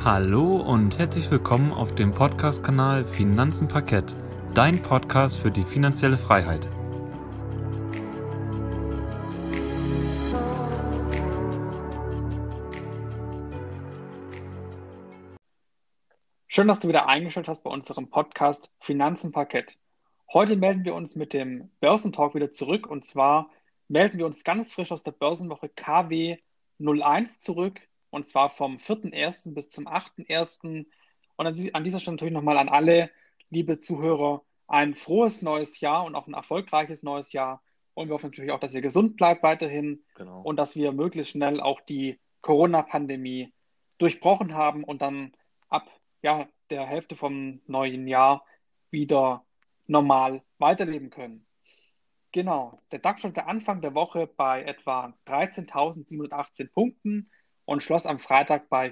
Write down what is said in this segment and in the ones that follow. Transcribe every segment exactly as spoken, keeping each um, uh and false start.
Hallo und herzlich willkommen auf dem Podcast-Kanal Finanzen Parkett, dein Podcast für die finanzielle Freiheit. Schön, dass du wieder eingeschaltet hast bei unserem Podcast Finanzen Parkett. Heute melden wir uns mit dem Börsentalk wieder zurück, und zwar melden wir uns ganz frisch aus der Börsenwoche K W null eins zurück, und zwar vom vierten ersten bis zum achten ersten Und an die- an dieser Stelle natürlich nochmal an alle, liebe Zuhörer, ein frohes neues Jahr und auch ein erfolgreiches neues Jahr. Und wir hoffen natürlich auch, dass ihr gesund bleibt weiterhin Genau. und dass wir möglichst schnell auch die Corona-Pandemie durchbrochen haben und dann ab ja, der Hälfte vom neuen Jahr wieder normal weiterleben können. Genau, der DAX stand Anfang der Woche bei etwa dreizehntausendsiebenhundertachtzehn Punkten und schloss am Freitag bei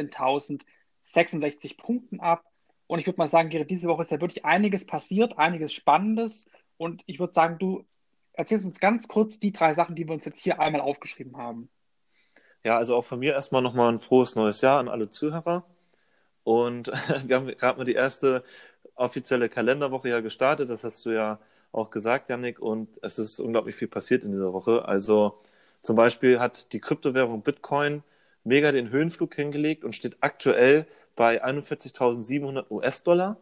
vierzehntausendsechsundsechzig Punkten ab. Und ich würde mal sagen, Gerrit, diese Woche ist ja wirklich einiges passiert, einiges Spannendes. Und ich würde sagen, du erzählst uns ganz kurz die drei Sachen, die wir uns jetzt hier einmal aufgeschrieben haben. Ja, also auch von mir erstmal nochmal ein frohes neues Jahr an alle Zuhörer. Und wir haben gerade mal die erste offizielle Kalenderwoche ja gestartet. Das hast du ja auch gesagt, Jannik. Und es ist unglaublich viel passiert in dieser Woche. Also zum Beispiel hat die Kryptowährung Bitcoin mega den Höhenflug hingelegt und steht aktuell bei einundvierzigtausendsiebenhundert US-Dollar.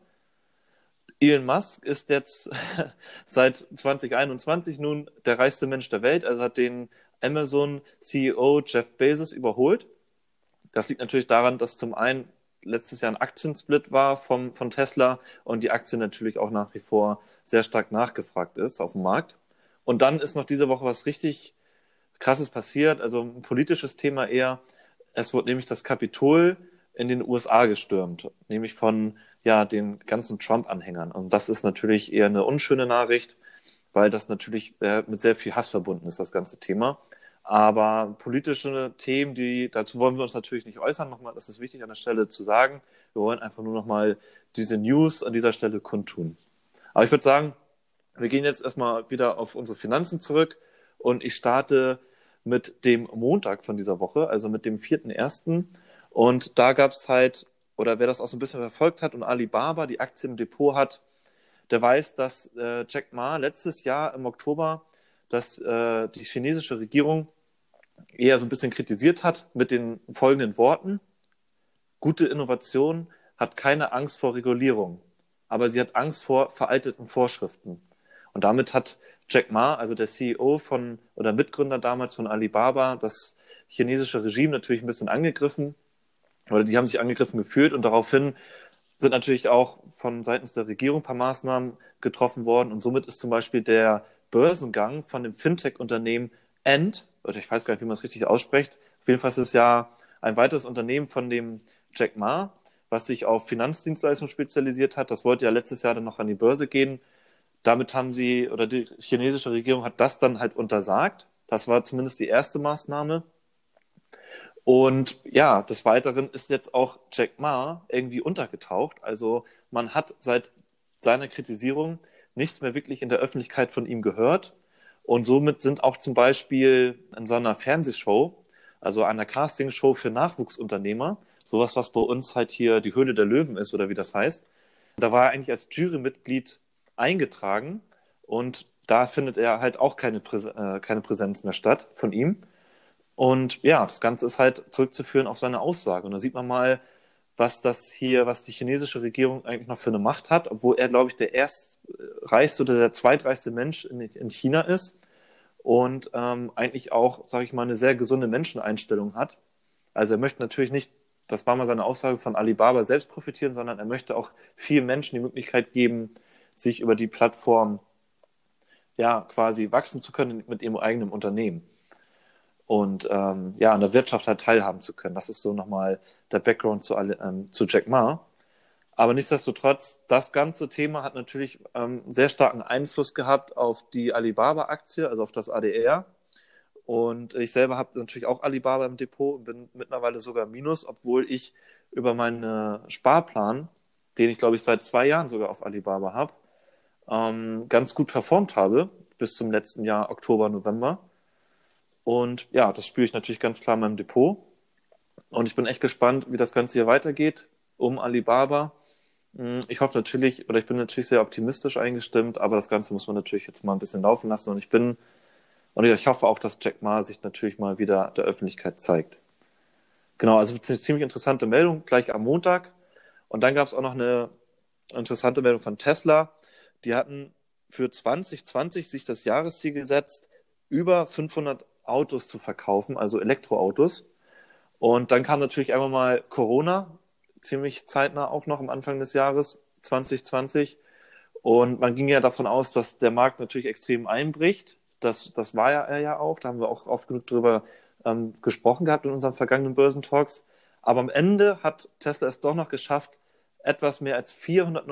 Elon Musk ist jetzt seit zwanzig einundzwanzig nun der reichste Mensch der Welt. Also hat den Amazon-C E O Jeff Bezos überholt. Das liegt natürlich daran, dass zum einen letztes Jahr ein Aktiensplit war vom, von Tesla und die Aktie natürlich auch nach wie vor sehr stark nachgefragt ist auf dem Markt. Und dann ist noch diese Woche was richtig Krasses passiert, also ein politisches Thema eher. Es wurde nämlich das Kapitol in den U S A gestürmt, nämlich von ja, den ganzen Trump-Anhängern. Und das ist natürlich eher eine unschöne Nachricht, weil das natürlich äh, mit sehr viel Hass verbunden ist, das ganze Thema. Aber politische Themen, die, dazu wollen wir uns natürlich nicht äußern. Nochmal, das ist wichtig an der Stelle zu sagen. Wir wollen einfach nur nochmal diese News an dieser Stelle kundtun. Aber ich würde sagen, wir gehen jetzt erstmal wieder auf unsere Finanzen zurück und ich starte mit dem Montag von dieser Woche, also mit dem vierten ersten Und da gab es halt, oder wer das auch so ein bisschen verfolgt hat und Alibaba die Aktie im Depot hat, der weiß, dass äh, Jack Ma letztes Jahr im Oktober dass äh, die chinesische Regierung eher so ein bisschen kritisiert hat mit den folgenden Worten: Gute Innovation hat keine Angst vor Regulierung, aber sie hat Angst vor veralteten Vorschriften. Und damit hat Jack Ma, also der C E O von oder Mitgründer damals von Alibaba, das chinesische Regime natürlich ein bisschen angegriffen, oder die haben sich angegriffen gefühlt, und daraufhin sind natürlich auch von seitens der Regierung ein paar Maßnahmen getroffen worden, und somit ist zum Beispiel der Börsengang von dem Fintech-Unternehmen Ant, oder ich weiß gar nicht, wie man es richtig ausspricht, auf jeden Fall ist es ja ein weiteres Unternehmen von dem Jack Ma, was sich auf Finanzdienstleistungen spezialisiert hat. Das wollte ja letztes Jahr dann noch an die Börse gehen. Damit haben sie, oder die chinesische Regierung hat das dann halt untersagt. Das war zumindest die erste Maßnahme. Und ja, des Weiteren ist jetzt auch Jack Ma irgendwie untergetaucht. Also man hat seit seiner Kritisierung nichts mehr wirklich in der Öffentlichkeit von ihm gehört. Und somit sind auch zum Beispiel in seiner Fernsehshow, also einer Castingshow für Nachwuchsunternehmer, sowas, was bei uns halt hier die Höhle der Löwen ist oder wie das heißt, da war er eigentlich als Jurymitglied eingetragen, und da findet er halt auch keine, Präs- äh, keine Präsenz mehr statt von ihm. Und ja, das Ganze ist halt zurückzuführen auf seine Aussage. Und da sieht man mal, was das hier, was die chinesische Regierung eigentlich noch für eine Macht hat, obwohl er, glaube ich, der erstreichste oder der zweitreichste Mensch in, in China ist und ähm, eigentlich auch, sage ich mal, eine sehr gesunde Menscheneinstellung hat. Also er möchte natürlich nicht, das war mal seine Aussage, von Alibaba selbst profitieren, sondern er möchte auch vielen Menschen die Möglichkeit geben, sich über die Plattform ja quasi wachsen zu können mit ihrem eigenen Unternehmen. Und ähm, ja, an der Wirtschaft halt teilhaben zu können. Das ist so nochmal der Background zu, alle, ähm, zu Jack Ma. Aber nichtsdestotrotz, das ganze Thema hat natürlich ähm, sehr starken Einfluss gehabt auf die Alibaba-Aktie, also auf das A D R. Und ich selber habe natürlich auch Alibaba im Depot und bin mittlerweile sogar im Minus, obwohl ich über meinen Sparplan, den ich glaube ich seit zwei Jahren sogar auf Alibaba habe, ähm, ganz gut performt habe bis zum letzten Jahr, Oktober, November. Und ja, das spüre ich natürlich ganz klar in meinem Depot. Und ich bin echt gespannt, wie das Ganze hier weitergeht um Alibaba. Ich hoffe natürlich, oder ich bin natürlich sehr optimistisch eingestimmt, aber das Ganze muss man natürlich jetzt mal ein bisschen laufen lassen. Und ich bin, und ich hoffe auch, dass Jack Ma sich natürlich mal wieder der Öffentlichkeit zeigt. Genau, also eine ziemlich interessante Meldung gleich am Montag. Und dann gab es auch noch eine interessante Meldung von Tesla. Die hatten für zwanzig zwanzig sich das Jahresziel gesetzt, über fünfhundert Autos zu verkaufen, also Elektroautos. Und dann kam natürlich einmal mal Corona, ziemlich zeitnah auch noch am Anfang des Jahres zwanzig zwanzig. Und man ging ja davon aus, dass der Markt natürlich extrem einbricht. Das, das war ja er ja auch. Da haben wir auch oft genug drüber ähm, gesprochen gehabt in unseren vergangenen Börsentalks. Aber am Ende hat Tesla es doch noch geschafft, etwas mehr als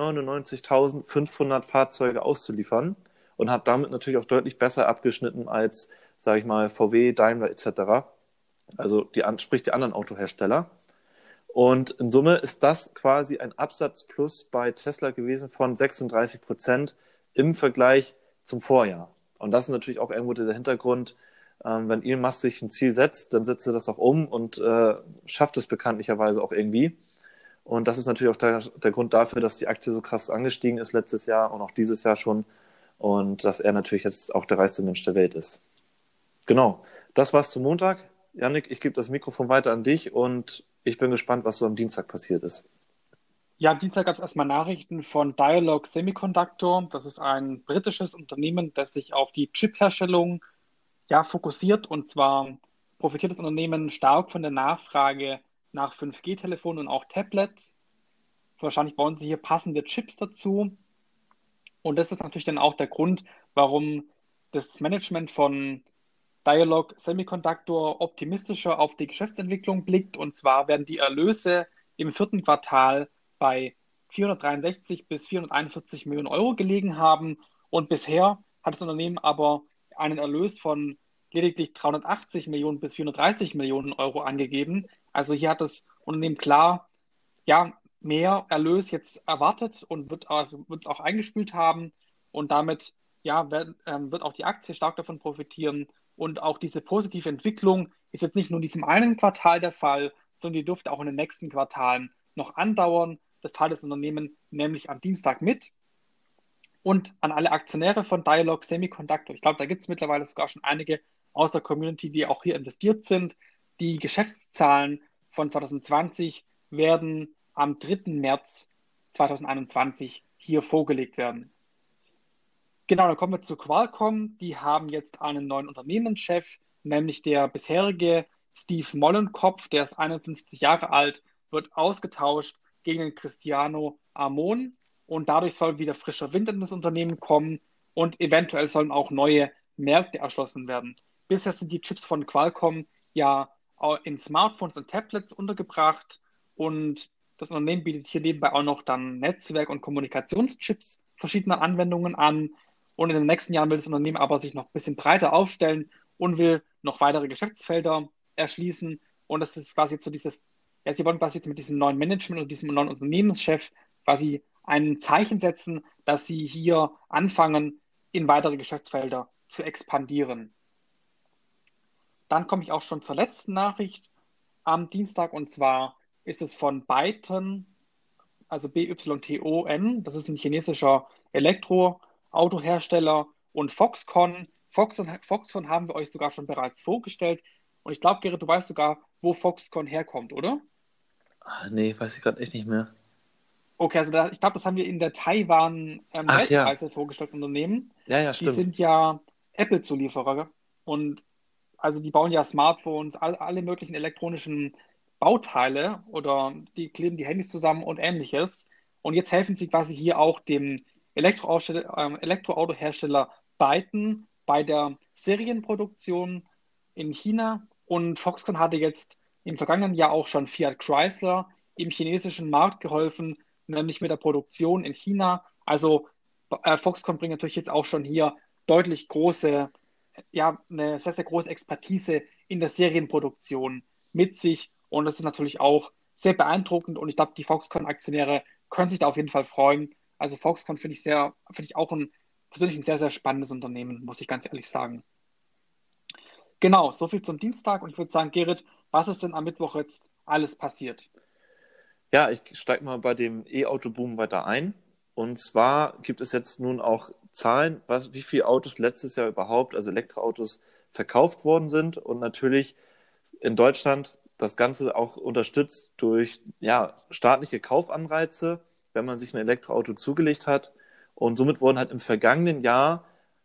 vierhundertneunundneunzigtausendfünfhundert Fahrzeuge auszuliefern und hat damit natürlich auch deutlich besser abgeschnitten als, sage ich mal, V W, Daimler et cetera. Also die, sprich die anderen Autohersteller. Und in Summe ist das quasi ein Absatzplus bei Tesla gewesen von sechsunddreißig Prozent im Vergleich zum Vorjahr. Und das ist natürlich auch irgendwo dieser Hintergrund, ähm, wenn Elon Musk sich ein Ziel setzt, dann setzt er das auch um und äh, schafft es bekanntlicherweise auch irgendwie. Und das ist natürlich auch der, der Grund dafür, dass die Aktie so krass angestiegen ist letztes Jahr und auch dieses Jahr schon. Und dass er natürlich jetzt auch der reichste Mensch der Welt ist. Genau, das war's zum Montag. Jannik, ich gebe das Mikrofon weiter an dich und ich bin gespannt, was so am Dienstag passiert ist. Ja, am Dienstag gab es erstmal Nachrichten von Dialog Semiconductor. Das ist ein britisches Unternehmen, das sich auf die Chip-Herstellung ja, fokussiert. Und zwar profitiert das Unternehmen stark von der Nachfrage nach fünf G-Telefonen und auch Tablets. Wahrscheinlich bauen sie hier passende Chips dazu. Und das ist natürlich dann auch der Grund, warum das Management von Dialog Semiconductor optimistischer auf die Geschäftsentwicklung blickt. Und zwar werden die Erlöse im vierten Quartal bei vierhundertdreiundsechzig bis vierhunderteinundvierzig Millionen Euro gelegen haben. Und bisher hat das Unternehmen aber einen Erlös von lediglich dreihundertachtzig Millionen bis vierhundertdreißig Millionen Euro angegeben. Also hier hat das Unternehmen klar, ja, mehr Erlös jetzt erwartet und wird also wird es auch eingespielt haben. Und damit ja, wird, ähm, wird auch die Aktie stark davon profitieren. Und auch diese positive Entwicklung ist jetzt nicht nur in diesem einen Quartal der Fall, sondern die dürfte auch in den nächsten Quartalen noch andauern. Das teilt das Unternehmen nämlich am Dienstag mit. Und an alle Aktionäre von Dialog Semiconductor, ich glaube, da gibt es mittlerweile sogar schon einige aus der Community, die auch hier investiert sind. Die Geschäftszahlen von zwanzig zwanzig werden am dritten März zweitausendeinundzwanzig hier vorgelegt werden. Genau, dann kommen wir zu Qualcomm. Die haben jetzt einen neuen Unternehmenschef, nämlich der bisherige Steve Mollenkopf, der ist einundfünfzig Jahre alt, wird ausgetauscht gegen den Cristiano Amon. Und dadurch soll wieder frischer Wind in das Unternehmen kommen und eventuell sollen auch neue Märkte erschlossen werden. Bisher sind die Chips von Qualcomm ja in Smartphones und Tablets untergebracht und das Unternehmen bietet hier nebenbei auch noch dann Netzwerk- und Kommunikationschips verschiedener Anwendungen an. Und in den nächsten Jahren will das Unternehmen aber sich noch ein bisschen breiter aufstellen und will noch weitere Geschäftsfelder erschließen. Und das ist quasi jetzt so dieses, ja, sie wollen quasi jetzt mit diesem neuen Management und diesem neuen Unternehmenschef quasi ein Zeichen setzen, dass sie hier anfangen, in weitere Geschäftsfelder zu expandieren. Dann komme ich auch schon zur letzten Nachricht am Dienstag und zwar ist es von Byton, also B Y T O N, das ist ein chinesischer Elektroautohersteller und Foxconn. Foxconn, Foxconn haben wir euch sogar schon bereits vorgestellt und ich glaube, Gerrit, du weißt sogar, wo Foxconn herkommt, oder? Ah, nee, weiß ich gerade echt nicht mehr. Okay, also da, ich glaube, das haben wir in der Taiwan-Weltreise ähm, ja. vorgestellt, das Unternehmen. Ja, ja, Die stimmt. sind ja Apple-Zulieferer und also die bauen ja Smartphones, all, alle möglichen elektronischen Bauteile oder die kleben die Handys zusammen und ähnliches. Und jetzt helfen sie quasi hier auch dem Elektroausstell- ähm, Elektroautohersteller Byton bei der Serienproduktion in China. Und Foxconn hatte jetzt im vergangenen Jahr auch schon Fiat Chrysler im chinesischen Markt geholfen, nämlich mit der Produktion in China. Also äh, Foxconn bringt natürlich jetzt auch schon hier deutlich große, ja, eine sehr, sehr große Expertise in der Serienproduktion mit sich. Und das ist natürlich auch sehr beeindruckend. Und ich glaube, die Foxconn-Aktionäre können sich da auf jeden Fall freuen. Also Foxconn finde ich sehr, finde ich auch ein persönlich ein sehr, sehr spannendes Unternehmen, muss ich ganz ehrlich sagen. Genau, so viel zum Dienstag. Und ich würde sagen, Gerrit, was ist denn am Mittwoch jetzt alles passiert? Ja, ich steige mal bei dem E-Auto-Boom weiter ein. Und zwar gibt es jetzt nun auch Zahlen, was, wie viele Autos letztes Jahr überhaupt, also Elektroautos, verkauft worden sind. Und natürlich in Deutschland das Ganze auch unterstützt durch ja, staatliche Kaufanreize, wenn man sich ein Elektroauto zugelegt hat. Und somit wurden halt im vergangenen Jahr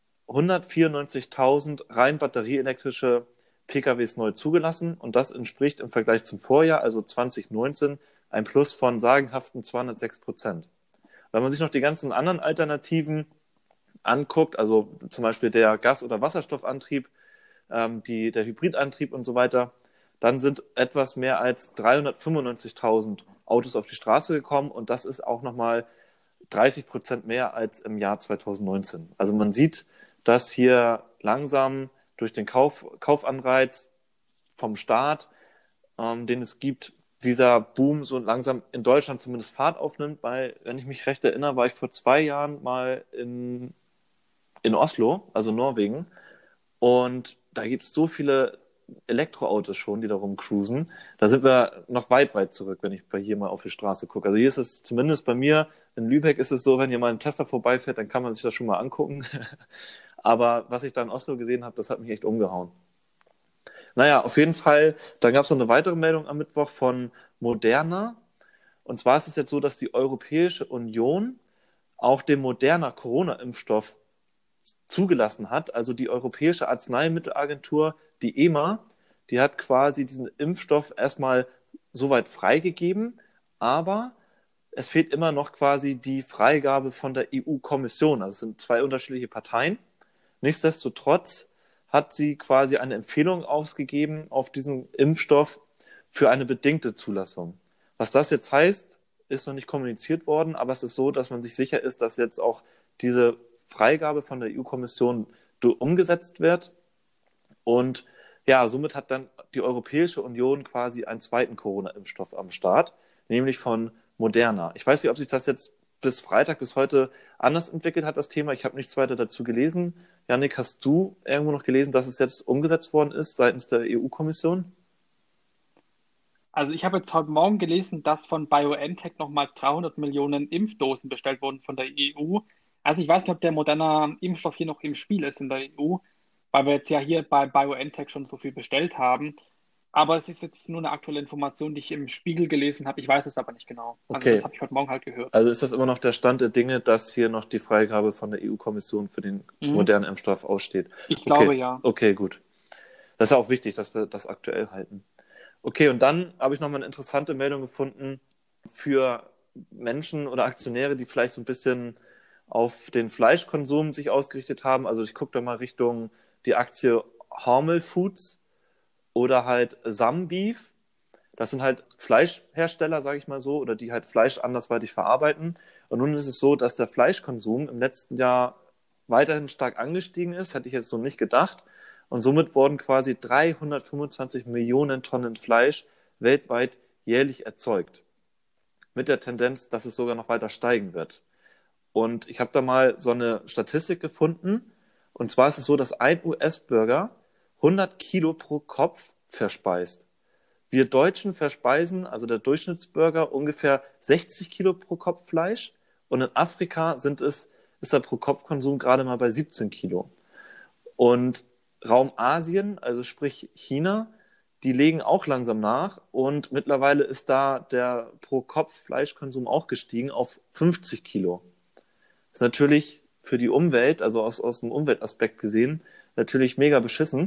hundertvierundneunzigtausend rein batterieelektrische P K Ws neu zugelassen. Und das entspricht im Vergleich zum Vorjahr, also zwanzig neunzehn, ein Plus von sagenhaften zweihundertsechs Prozent. Wenn man sich noch die ganzen anderen Alternativen anguckt, also zum Beispiel der Gas- oder Wasserstoffantrieb, ähm, die, der Hybridantrieb und so weiter, dann sind etwas mehr als dreihundertfünfundneunzigtausend Autos auf die Straße gekommen und das ist auch nochmal dreißig Prozent mehr als im Jahr zweitausendneunzehn. Also man sieht, dass hier langsam durch den Kauf, Kaufanreiz vom Staat, ähm, den es gibt, dieser Boom so langsam in Deutschland zumindest Fahrt aufnimmt, weil, wenn ich mich recht erinnere, war ich vor zwei Jahren mal in, in Oslo, also Norwegen, und da gibt es so viele Elektroautos schon, die da rumcruisen. Da sind wir noch weit, weit zurück, wenn ich bei hier mal auf die Straße gucke. Also hier ist es zumindest bei mir, in Lübeck ist es so, wenn hier mal ein Tesla vorbeifährt, dann kann man sich das schon mal angucken. Aber was ich da in Oslo gesehen habe, das hat mich echt umgehauen. Naja, auf jeden Fall, dann gab es noch eine weitere Meldung am Mittwoch von Moderna. Und zwar ist es jetzt so, dass die Europäische Union auch den Moderna Corona-Impfstoff zugelassen hat. Also die Europäische Arzneimittelagentur, die E M A, die hat quasi diesen Impfstoff erstmal soweit freigegeben, aber es fehlt immer noch quasi die Freigabe von der E U-Kommission. Also es sind zwei unterschiedliche Parteien. Nichtsdestotrotz hat sie quasi eine Empfehlung ausgegeben auf diesen Impfstoff für eine bedingte Zulassung. Was das jetzt heißt, ist noch nicht kommuniziert worden, aber es ist so, dass man sich sicher ist, dass jetzt auch diese Freigabe von der E U-Kommission umgesetzt wird. Und ja, somit hat dann die Europäische Union quasi einen zweiten Corona-Impfstoff am Start, nämlich von Moderna. Ich weiß nicht, ob sich das jetzt bis Freitag, bis heute anders entwickelt hat, das Thema. Ich habe nichts weiter dazu gelesen. Jannik, hast du irgendwo noch gelesen, dass es jetzt umgesetzt worden ist seitens der E U-Kommission? Also ich habe jetzt heute Morgen gelesen, dass von BioNTech nochmal dreihundert Millionen Impfdosen bestellt wurden von der E U. Also ich weiß nicht, ob der moderne Impfstoff hier noch im Spiel ist in der E U, weil wir jetzt ja hier bei BioNTech schon so viel bestellt haben. Aber es ist jetzt nur eine aktuelle Information, die ich im Spiegel gelesen habe. Ich weiß es aber nicht genau. Also Okay. das habe ich heute Morgen halt gehört. Also ist das immer noch der Stand der Dinge, dass hier noch die Freigabe von der E U-Kommission für den Mhm. modernen Impfstoff aussteht? Ich Okay. glaube ja. Okay, gut. Das ist ja auch wichtig, dass wir das aktuell halten. Okay, und dann habe ich nochmal eine interessante Meldung gefunden für Menschen oder Aktionäre, die vielleicht so ein bisschen auf den Fleischkonsum sich ausgerichtet haben. Also ich gucke da mal Richtung die Aktie Hormel Foods oder halt Sambeef. Das sind halt Fleischhersteller, sage ich mal so, oder die halt Fleisch andersweitig verarbeiten. Und nun ist es so, dass der Fleischkonsum im letzten Jahr weiterhin stark angestiegen ist, hätte ich jetzt so nicht gedacht. Und somit wurden quasi dreihundertfünfundzwanzig Millionen Tonnen Fleisch weltweit jährlich erzeugt. Mit der Tendenz, dass es sogar noch weiter steigen wird. Und ich habe da mal so eine Statistik gefunden. Und zwar ist es so, dass ein U S-Bürger hundert Kilo pro Kopf verspeist. Wir Deutschen verspeisen, also der Durchschnittsbürger, ungefähr sechzig Kilo pro Kopf Fleisch. Und in Afrika sind es, ist der Pro-Kopf-Konsum gerade mal bei siebzehn Kilo. Und Raum Asien, also sprich China, die legen auch langsam nach. Und mittlerweile ist da der Pro-Kopf-Fleischkonsum auch gestiegen auf fünfzig Kilo. Das ist natürlich für die Umwelt, also aus, aus dem Umweltaspekt gesehen, natürlich mega beschissen.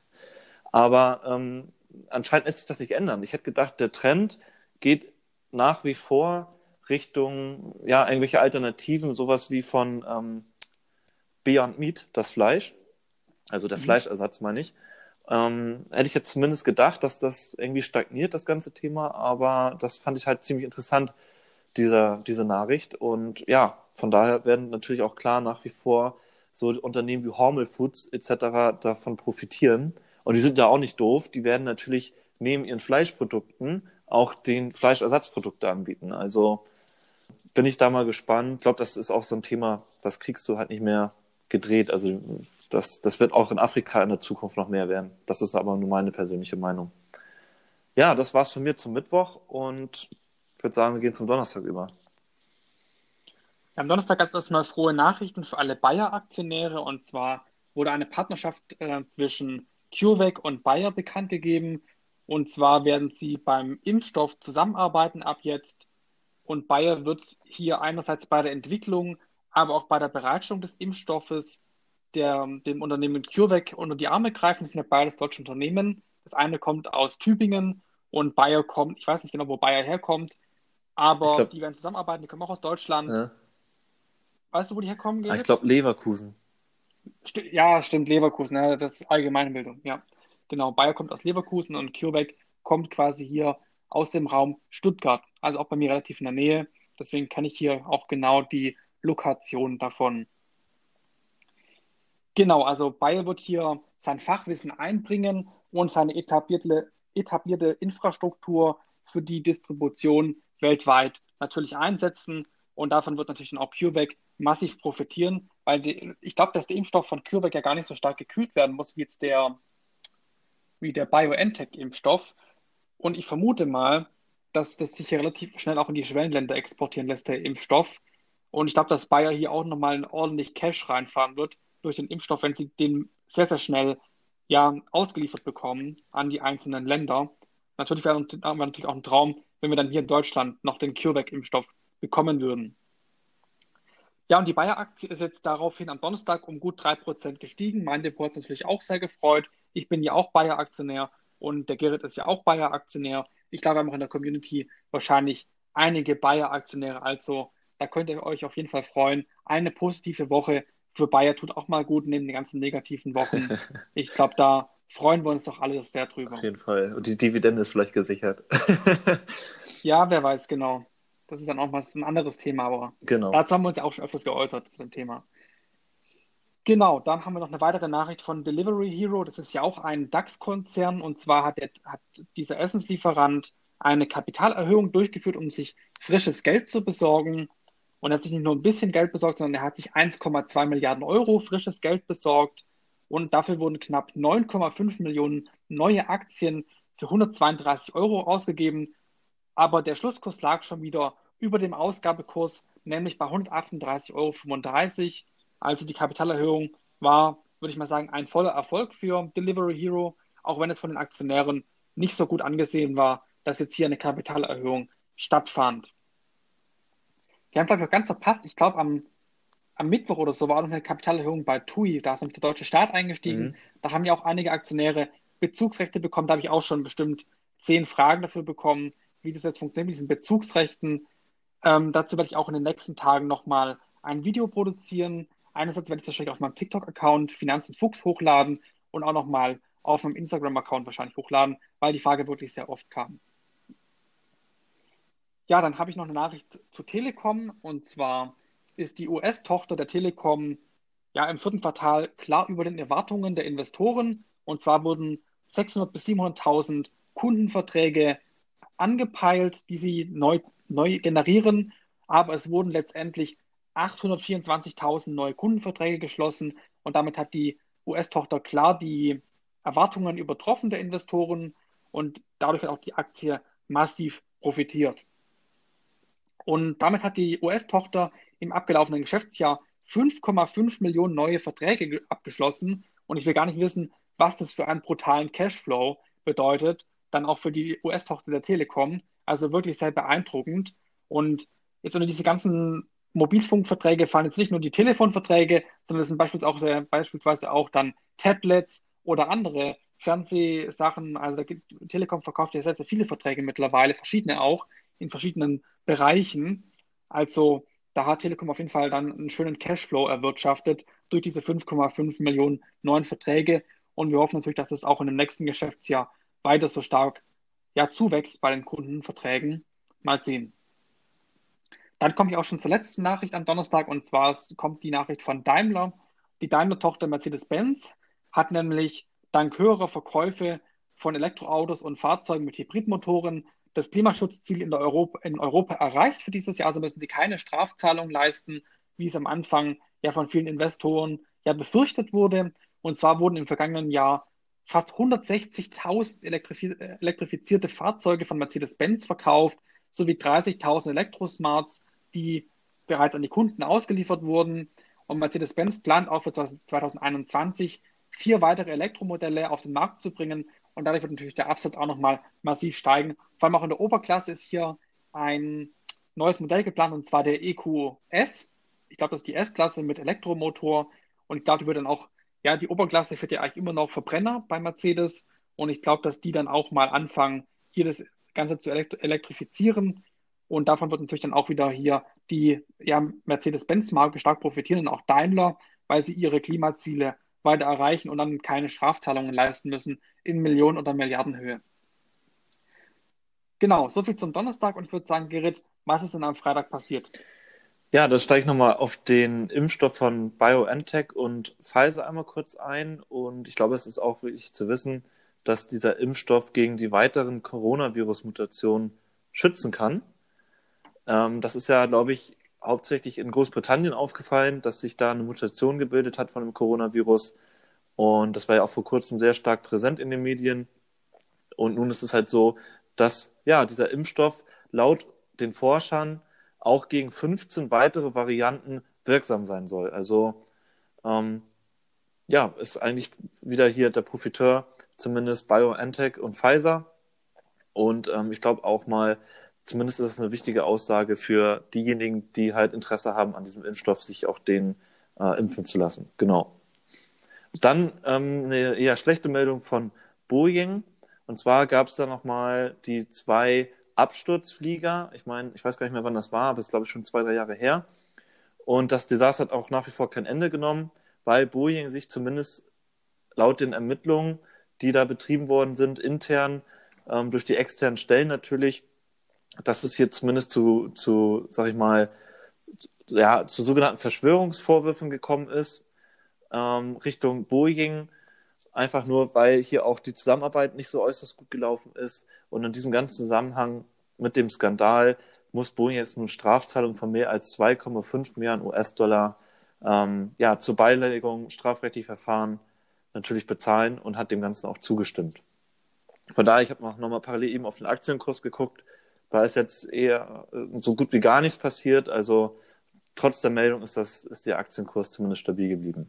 Aber ähm, anscheinend lässt sich das nicht ändern. Ich hätte gedacht, der Trend geht nach wie vor Richtung, ja, irgendwelche Alternativen, sowas wie von ähm, Beyond Meat, das Fleisch, also der Mhm. Fleischersatz meine ich. Ähm, hätte ich jetzt zumindest gedacht, dass das irgendwie stagniert, das ganze Thema, aber das fand ich halt ziemlich interessant, dieser, diese Nachricht. Und ja, von daher werden natürlich auch klar nach wie vor so Unternehmen wie Hormel Foods et cetera davon profitieren. Und die sind ja auch nicht doof, die werden natürlich neben ihren Fleischprodukten auch den Fleischersatzprodukte anbieten. Also bin ich da mal gespannt. Ich glaube, das ist auch so ein Thema, das kriegst du halt nicht mehr gedreht. Also das, das wird auch in Afrika in der Zukunft noch mehr werden. Das ist aber nur meine persönliche Meinung. Ja, das war's von mir zum Mittwoch und ich würde sagen, wir gehen zum Donnerstag über. Ja, am Donnerstag gab es erstmal frohe Nachrichten für alle Bayer-Aktionäre, und zwar wurde eine Partnerschaft äh, zwischen CureVac und Bayer bekannt gegeben. Und zwar werden sie beim Impfstoff zusammenarbeiten ab jetzt. Und Bayer wird hier einerseits bei der Entwicklung, aber auch bei der Bereitstellung des Impfstoffes der, dem Unternehmen CureVac unter die Arme greifen. Das sind ja beides deutsche Unternehmen. Das eine kommt aus Tübingen und Bayer kommt, ich weiß nicht genau, wo Bayer herkommt, Ich aber glaube, die werden zusammenarbeiten, die kommen auch aus Deutschland. ja. Weißt du, wo die herkommen, Ah, ich Gerrit? glaube Leverkusen. Sti- Ja, stimmt, Leverkusen, ne? Das ist Allgemeinbildung, ja. Genau, Bayer kommt aus Leverkusen und CureVac kommt quasi hier aus dem Raum Stuttgart, also auch bei mir relativ in der Nähe. Deswegen kann ich hier auch genau die Lokation davon. Genau, also Bayer wird hier sein Fachwissen einbringen und seine etablierte, etablierte Infrastruktur für die Distribution weltweit natürlich einsetzen. Und davon wird natürlich dann auch CureVac massiv profitieren, weil die, ich glaube, dass der Impfstoff von CureVac ja gar nicht so stark gekühlt werden muss wie jetzt der, wie der BioNTech-Impfstoff. Und ich vermute mal, dass das sich ja relativ schnell auch in die Schwellenländer exportieren lässt, der Impfstoff. Und ich glaube, dass Bayer hier auch nochmal ordentlich Cash reinfahren wird durch den Impfstoff, wenn sie den sehr, sehr schnell ja, ausgeliefert bekommen an die einzelnen Länder. Natürlich wäre wär natürlich auch ein Traum, wenn wir dann hier in Deutschland noch den CureVac-Impfstoff bekommen würden. Ja, und die Bayer-Aktie ist jetzt daraufhin am Donnerstag um gut drei Prozent gestiegen. Mein Depot hat sich natürlich auch sehr gefreut. Ich bin ja auch Bayer-Aktionär und der Gerrit ist ja auch Bayer-Aktionär. Ich glaube, wir haben auch in der Community wahrscheinlich einige Bayer-Aktionäre. Also da könnt ihr euch auf jeden Fall freuen. Eine positive Woche für Bayer tut auch mal gut neben den ganzen negativen Wochen. Ich glaube, da freuen wir uns doch alle sehr Auf drüber. jeden Fall. Und die Dividende ist vielleicht gesichert. Ja, wer weiß genau. Das ist dann auch mal ein anderes Thema, aber Genau. dazu haben wir uns ja auch schon öfters geäußert zu dem Thema. Genau, dann haben wir noch eine weitere Nachricht von Delivery Hero. Das ist ja auch ein DAX-Konzern. Und zwar hat, der, hat dieser Essenslieferant eine Kapitalerhöhung durchgeführt, um sich frisches Geld zu besorgen. Und er hat sich nicht nur ein bisschen Geld besorgt, sondern er hat sich eins Komma zwei Milliarden Euro frisches Geld besorgt. Und dafür wurden knapp neun Komma fünf Millionen neue Aktien für hundertzweiunddreißig Euro ausgegeben. Aber der Schlusskurs lag schon wieder über dem Ausgabekurs, nämlich bei hundertachtunddreißig Euro fünfunddreißig. Also die Kapitalerhöhung war, würde ich mal sagen, ein voller Erfolg für Delivery Hero, auch wenn es von den Aktionären nicht so gut angesehen war, dass jetzt hier eine Kapitalerhöhung stattfand. Wir haben, glaube ich, noch ganz verpasst, ich glaube, am, am Mittwoch oder so war noch eine Kapitalerhöhung bei T U I, da ist nämlich der deutsche Staat eingestiegen. Mhm. Da haben ja auch einige Aktionäre Bezugsrechte bekommen, da habe ich auch schon bestimmt zehn Fragen dafür bekommen, wie das jetzt funktioniert mit diesen Bezugsrechten. Ähm, dazu werde ich auch in den nächsten Tagen nochmal ein Video produzieren. Einerseits werde ich das wahrscheinlich auf meinem TikTok-Account Finanzen Fuchs hochladen und auch nochmal auf meinem Instagram-Account wahrscheinlich hochladen, weil die Frage wirklich sehr oft kam. Ja, dann habe ich noch eine Nachricht zu Telekom, und zwar ist die U S-Tochter der Telekom ja im vierten Quartal klar über den Erwartungen der Investoren, und zwar wurden sechshundert bis siebenhunderttausend Kundenverträge angepeilt, die sie neu, neu generieren, aber es wurden letztendlich achthundertvierundzwanzigtausend neue Kundenverträge geschlossen, und damit hat die U S-Tochter klar die Erwartungen übertroffen der Investoren, und dadurch hat auch die Aktie massiv profitiert. Und damit hat die U S-Tochter im abgelaufenen Geschäftsjahr fünf Komma fünf Millionen neue Verträge abgeschlossen. Und ich will gar nicht wissen, was das für einen brutalen Cashflow bedeutet, dann auch für die U S-Tochter der Telekom. Also wirklich sehr beeindruckend. Und jetzt unter diese ganzen Mobilfunkverträge fallen jetzt nicht nur die Telefonverträge, sondern es sind beispielsweise auch, äh, beispielsweise auch dann Tablets oder andere Fernsehsachen. Also da gibt, Telekom verkauft ja sehr, sehr viele Verträge mittlerweile, verschiedene auch, in verschiedenen Bereichen. Also da hat Telekom auf jeden Fall dann einen schönen Cashflow erwirtschaftet durch diese fünf Komma fünf Millionen neuen Verträge. Und wir hoffen natürlich, dass es auch in dem nächsten Geschäftsjahr weiter so stark ja, zuwächst bei den Kundenverträgen. Mal sehen. Dann komme ich auch schon zur letzten Nachricht am Donnerstag, und zwar es kommt die Nachricht von Daimler. Die Daimler-Tochter Mercedes-Benz hat nämlich dank höherer Verkäufe von Elektroautos und Fahrzeugen mit Hybridmotoren das Klimaschutzziel in, der Europa, in Europa erreicht für dieses Jahr. Also müssen sie keine Strafzahlung leisten, wie es am Anfang ja von vielen Investoren ja befürchtet wurde. Und zwar wurden im vergangenen Jahr fast hundertsechzigtausend elektrifi- äh, elektrifizierte Fahrzeuge von Mercedes-Benz verkauft, sowie dreißigtausend Elektrosmarts, die bereits an die Kunden ausgeliefert wurden. Und Mercedes-Benz plant auch für zwanzig einundzwanzig vier weitere Elektromodelle auf den Markt zu bringen. Und dadurch wird natürlich der Absatz auch nochmal massiv steigen. Vor allem auch in der Oberklasse ist hier ein neues Modell geplant, und zwar der E Q S. Ich glaube, das ist die S-Klasse mit Elektromotor. Und ich glaube, die wird dann auch, ja, die Oberklasse fährt ja eigentlich immer noch Verbrenner bei Mercedes. Und ich glaube, dass die dann auch mal anfangen, hier das Ganze zu elekt- elektrifizieren. Und davon wird natürlich dann auch wieder hier die ja, Mercedes-Benz-Marke stark profitieren und auch Daimler, weil sie ihre Klimaziele weiter erreichen und dann keine Strafzahlungen leisten müssen in Millionen- oder Milliardenhöhe. Genau, soviel zum Donnerstag, und ich würde sagen, Gerrit, was ist denn am Freitag passiert? Ja, da steige ich nochmal auf den Impfstoff von BioNTech und Pfizer einmal kurz ein. Und ich glaube, es ist auch wichtig zu wissen, dass dieser Impfstoff gegen die weiteren Coronavirus-Mutationen schützen kann. Ähm, das ist ja, glaube ich, hauptsächlich in Großbritannien aufgefallen, dass sich da eine Mutation gebildet hat von dem Coronavirus. Und das war ja auch vor kurzem sehr stark präsent in den Medien. Und nun ist es halt so, dass ja dieser Impfstoff laut den Forschern auch gegen fünfzehn weitere Varianten wirksam sein soll. Also ähm, ja, ist eigentlich wieder hier der Profiteur, zumindest BioNTech und Pfizer. Und ähm, ich glaube auch mal, zumindest ist es eine wichtige Aussage für diejenigen, die halt Interesse haben an diesem Impfstoff, sich auch den äh, impfen zu lassen. Genau. Dann ähm, eine eher schlechte Meldung von Boeing. Und zwar gab es da nochmal die zwei Absturzflieger. Ich meine, ich weiß gar nicht mehr, wann das war, aber es ist, glaube ich, schon zwei, drei Jahre her. Und das Desaster hat auch nach wie vor kein Ende genommen, weil Boeing sich zumindest laut den Ermittlungen, die da betrieben worden sind, intern, ähm, durch die externen Stellen natürlich, dass es hier zumindest zu, zu, sag ich mal, ja, zu sogenannten Verschwörungsvorwürfen gekommen ist, ähm, Richtung Boeing, einfach nur, weil hier auch die Zusammenarbeit nicht so äußerst gut gelaufen ist. Und in diesem ganzen Zusammenhang mit dem Skandal muss Boeing jetzt nun Strafzahlungen von mehr als zwei Komma fünf Milliarden U S-Dollar ähm, ja, zur Beilegung, strafrechtlich Verfahren natürlich bezahlen und hat dem Ganzen auch zugestimmt. Von daher, ich habe noch, noch mal parallel eben auf den Aktienkurs geguckt, da ist jetzt eher äh, so gut wie gar nichts passiert. Also trotz der Meldung ist, das, ist der Aktienkurs zumindest stabil geblieben.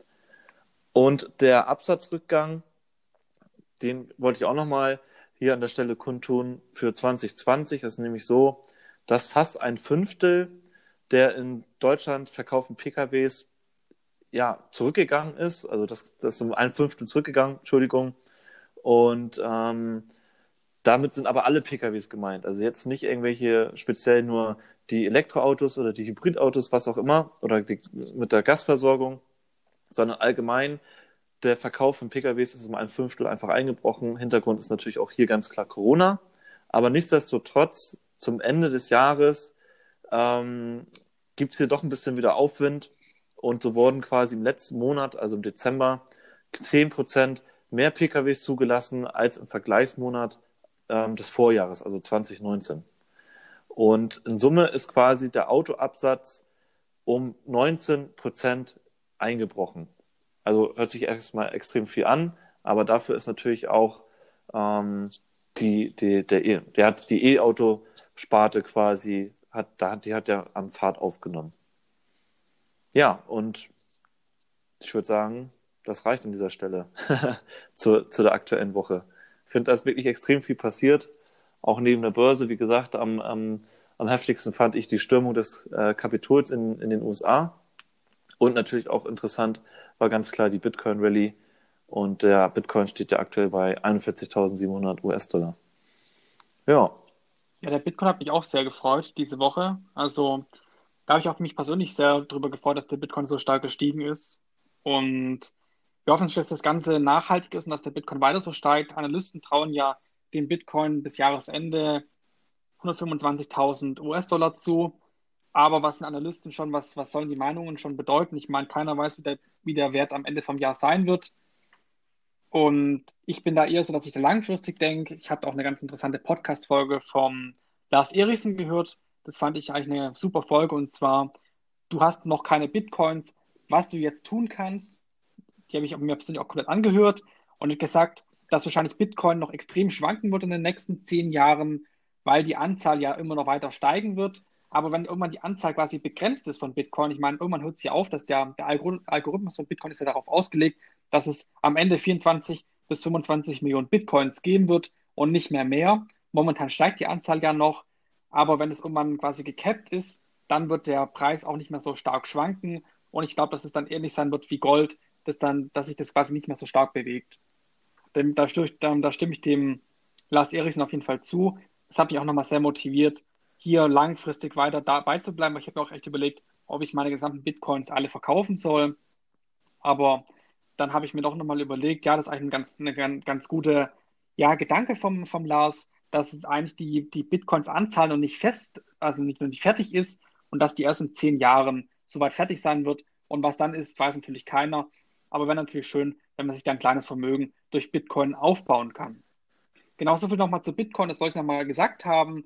Und der Absatzrückgang, den wollte ich auch nochmal hier an der Stelle kundtun für zwanzig zwanzig. Das ist nämlich so, dass fast ein Fünftel der in Deutschland verkauften P K Ws ja, zurückgegangen ist. Also das, das ist um ein Fünftel zurückgegangen, Entschuldigung. Und ähm, damit sind aber alle P K Ws gemeint. Also jetzt nicht irgendwelche speziell nur die Elektroautos oder die Hybridautos, was auch immer, oder die, mit der Gasversorgung, sondern allgemein der Verkauf von P K Ws ist um ein Fünftel einfach eingebrochen. Hintergrund ist natürlich auch hier ganz klar Corona. Aber nichtsdestotrotz, zum Ende des Jahres ähm, gibt es hier doch ein bisschen wieder Aufwind. Und so wurden quasi im letzten Monat, also im Dezember, zehn Prozent mehr P K Ws zugelassen als im Vergleichsmonat ähm, des Vorjahres, also zwanzig neunzehn. Und in Summe ist quasi der Autoabsatz um neunzehn Prozent eingebrochen. Also hört sich erstmal extrem viel an, aber dafür ist natürlich auch ähm, die, die, der, E- der hat die E-Auto-Sparte quasi, hat, da hat, die hat ja an Fahrt aufgenommen. Ja, und ich würde sagen, das reicht an dieser Stelle zu, zu der aktuellen Woche. Ich finde, da ist wirklich extrem viel passiert, auch neben der Börse. Wie gesagt, am, am, am heftigsten fand ich die Stürmung des äh, Kapitols in, in den U S A. Und natürlich auch interessant war ganz klar die Bitcoin-Rallye. Und der Bitcoin steht ja aktuell bei einundvierzigtausendsiebenhundert U S-Dollar. Ja, Ja, der Bitcoin hat mich auch sehr gefreut diese Woche. Also da habe ich auch mich persönlich sehr darüber gefreut, dass der Bitcoin so stark gestiegen ist. Und wir hoffen, dass das Ganze nachhaltig ist und dass der Bitcoin weiter so steigt. Analysten trauen ja dem Bitcoin bis Jahresende hundertfünfundzwanzigtausend U S-Dollar zu. Aber was sind Analysten schon, was, was sollen die Meinungen schon bedeuten? Ich meine, keiner weiß, wie der, wie der Wert am Ende vom Jahr sein wird. Und ich bin da eher so, dass ich da langfristig denke. Ich habe auch eine ganz interessante Podcast-Folge vom Lars Erichsen gehört. Das fand ich eigentlich eine super Folge. Und zwar, du hast noch keine Bitcoins, was du jetzt tun kannst. Die habe ich mir persönlich auch komplett angehört. Und ich habe gesagt, dass wahrscheinlich Bitcoin noch extrem schwanken wird in den nächsten zehn Jahren, weil die Anzahl ja immer noch weiter steigen wird. Aber wenn irgendwann die Anzahl quasi begrenzt ist von Bitcoin, ich meine, irgendwann hört es ja auf, dass der, der Algorithmus von Bitcoin ist ja darauf ausgelegt, dass es am Ende vierundzwanzig bis fünfundzwanzig Millionen Bitcoins geben wird und nicht mehr mehr. Momentan steigt die Anzahl ja noch, aber wenn es irgendwann quasi gecapped ist, dann wird der Preis auch nicht mehr so stark schwanken. Und ich glaube, dass es dann ähnlich sein wird wie Gold, dass, dann, dass sich das quasi nicht mehr so stark bewegt. Denn da, da, da stimme ich dem Lars Eriksen auf jeden Fall zu. Das hat mich auch nochmal sehr motiviert, hier langfristig weiter dabei zu bleiben. Ich habe mir auch echt überlegt, ob ich meine gesamten Bitcoins alle verkaufen soll. Aber dann habe ich mir doch nochmal überlegt, ja, das ist eigentlich ein ganz, eine ganz, ganz gute ja, Gedanke vom, vom Lars, dass es eigentlich die, die Bitcoins-Anzahl noch nicht fest, also nicht, noch nicht fertig ist und dass die erst in zehn Jahren soweit fertig sein wird. Und was dann ist, weiß natürlich keiner. Aber wäre natürlich schön, wenn man sich dann ein kleines Vermögen durch Bitcoin aufbauen kann. Genauso viel nochmal zu Bitcoin, das wollte ich nochmal gesagt haben.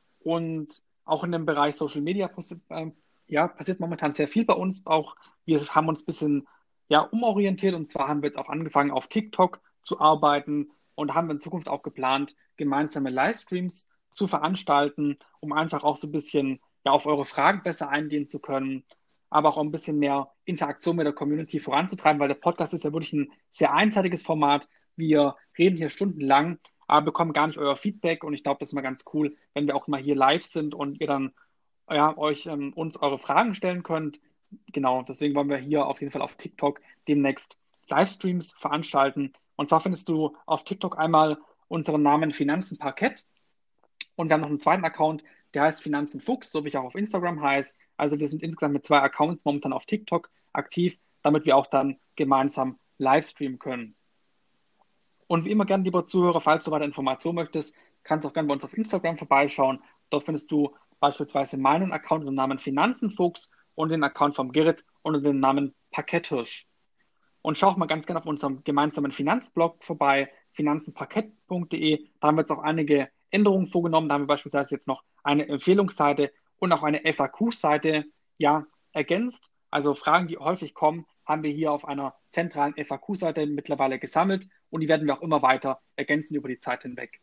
Und auch in dem Bereich Social Media äh, ja, passiert momentan sehr viel bei uns. Auch wir haben uns ein bisschen ja, umorientiert, und zwar haben wir jetzt auch angefangen, auf TikTok zu arbeiten und haben in Zukunft auch geplant, gemeinsame Livestreams zu veranstalten, um einfach auch so ein bisschen ja, auf eure Fragen besser eingehen zu können, aber auch ein bisschen mehr Interaktion mit der Community voranzutreiben, weil der Podcast ist ja wirklich ein sehr einseitiges Format. Wir reden hier stundenlang, aber bekommen gar nicht euer Feedback, und ich glaube, das ist mal ganz cool, wenn wir auch mal hier live sind und ihr dann ja, euch ähm, uns eure Fragen stellen könnt. Genau, deswegen wollen wir hier auf jeden Fall auf TikTok demnächst Livestreams veranstalten. Und zwar findest du auf TikTok einmal unseren Namen Finanzen Parkett, und wir haben noch einen zweiten Account, der heißt Finanzen Fuchs, so wie ich auch auf Instagram heiße. Also wir sind insgesamt mit zwei Accounts momentan auf TikTok aktiv, damit wir auch dann gemeinsam Livestreamen können. Und wie immer gerne, lieber Zuhörer, falls du weiter Informationen möchtest, kannst du auch gerne bei uns auf Instagram vorbeischauen. Dort findest du beispielsweise meinen Account unter dem Namen Finanzenfuchs und den Account vom Gerrit unter dem Namen Parketthirsch. Und schau auch mal ganz gerne auf unserem gemeinsamen Finanzblog vorbei, finanzenparkett punkt de. Da haben wir jetzt auch einige Änderungen vorgenommen. Da haben wir beispielsweise jetzt noch eine Empfehlungsseite und auch eine F A Q-Seite ja, ergänzt. Also Fragen, die häufig kommen, haben wir hier auf einer zentralen F A Q-Seite mittlerweile gesammelt, und die werden wir auch immer weiter ergänzen über die Zeit hinweg.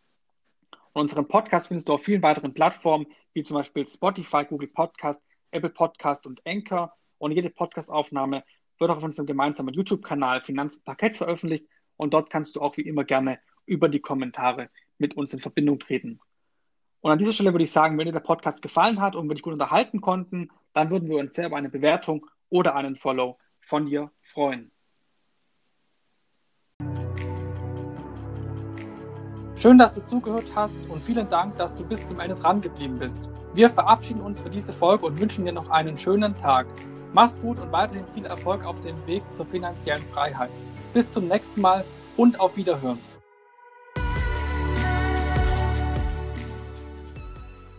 Und unseren Podcast findest du auf vielen weiteren Plattformen, wie zum Beispiel Spotify, Google Podcast, Apple Podcast und Anchor. Und jede Podcastaufnahme wird auch auf unserem gemeinsamen YouTube-Kanal Finanzen Parkett veröffentlicht, und dort kannst du auch wie immer gerne über die Kommentare mit uns in Verbindung treten. Und an dieser Stelle würde ich sagen, wenn dir der Podcast gefallen hat und wir dich gut unterhalten konnten, dann würden wir uns sehr über eine Bewertung oder einen Follow von dir freuen. Schön, dass du zugehört hast, und vielen Dank, dass du bis zum Ende dran geblieben bist. Wir verabschieden uns für diese Folge und wünschen dir noch einen schönen Tag. Mach's gut und weiterhin viel Erfolg auf dem Weg zur finanziellen Freiheit. Bis zum nächsten Mal und auf Wiederhören.